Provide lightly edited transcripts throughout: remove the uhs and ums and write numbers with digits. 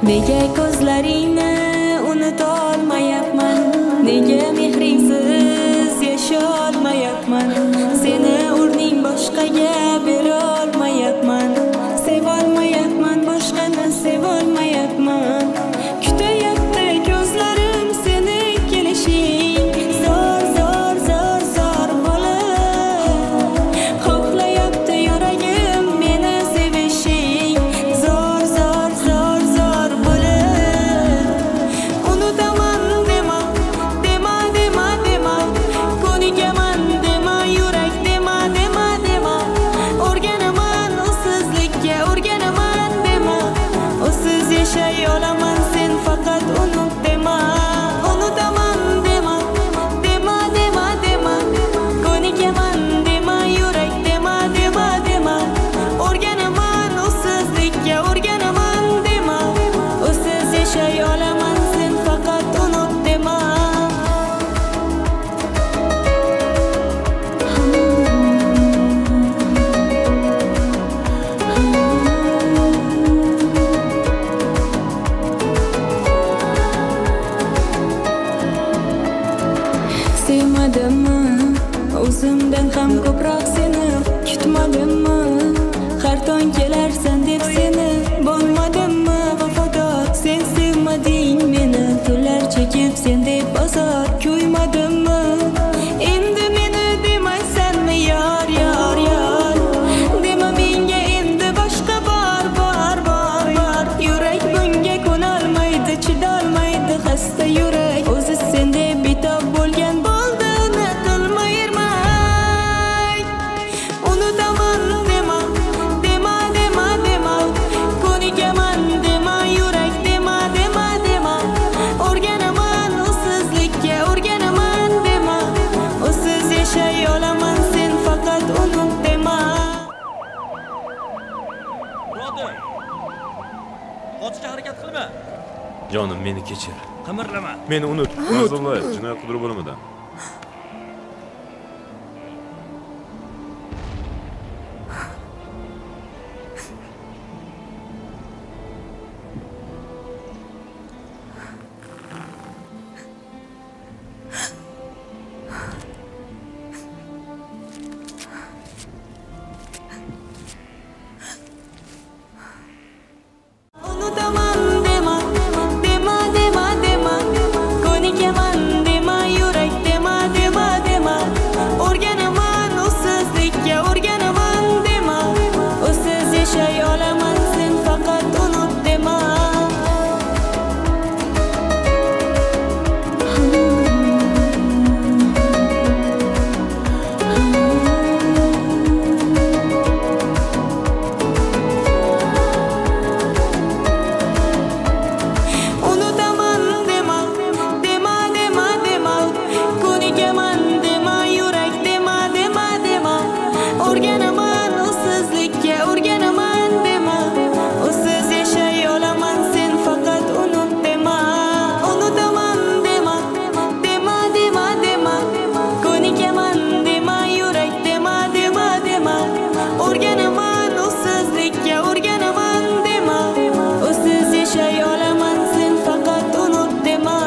Nega ko'zlaringni unutolmayapman, nega mehringsiz yasholmayapman, seni o'rning boshqaga berolmayapman, sevolmayapman, boshqani sevolmayapman. Kutayapti ko'zlarim seni kelishing, zor zor zor zor bo'lib xohlayapti yuragim meni sevishing, zor zor zor zor bo'lib. Unutaman dema, dema dema dema, ko'nikaman dema, yurak dema dema dema, o'rganaman usizlikka, o'rganaman dema, usiz yashay olaman sen faqat unut dema. Unutaman dema, dema dema dema, ko'nikaman dema, yurak dema dema dema, o'rganaman usizlikka, o'rganaman dema, usiz yashay olaman sen faqat unut dema. Sevmadimmi o'zimdan ham ko'proq seni, kutmadimmi har tong kelarsan deb seni, bo'lmadimmi vafodor sen sevmading meni, tunlar chekib sen deb bozor ko'ymadimmi, endi meni demaysanmi yor yor yor, dema menga endi boshqa bor bor bor bor, yurak bunga ko'nolmaydi, chidolmaydi xasta yurak, o'zi sendek betob bo'lgan bo'ldi unutilmayman. Unutaman dema, dema dema dema, ko'nikaman dema, yurak dema dema dema, o'rganaman usizlikka, o'rganaman dema, usiz yashay olaman sen faqat unut dema. Birodar, qochishga harakat qilma. Jonim, meni kechir. Qimirlama. Meni unut. Nazarboyev, jinoyat qidiruv bo'limidan. Unutaman dema, dema dema dema, ko'nikaman dema, yurak dema dema dema, o'rganaman usizlikka, o'rganaman dema, usiz yashay olaman sen faqat unut dema. Unutaman dema, dema dema dema, ko'nikaman dema, yurak dema dema dema, o'rganaman usizlikka, o'rganaman dema, usiz yashay olaman sen faqat unut dema. Unutaman dema, dema dema dema, ko'nikaman dema, yurak dema dema dema, o'rganaman usizlikka, o'rganaman dema, usiz yashay olaman sen faqat unut dema.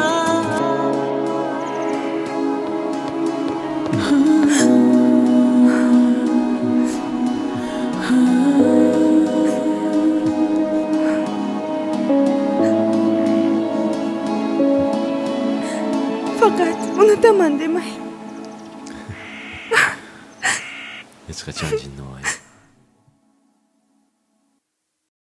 Faqat unutaman demang. Hech qachon jinni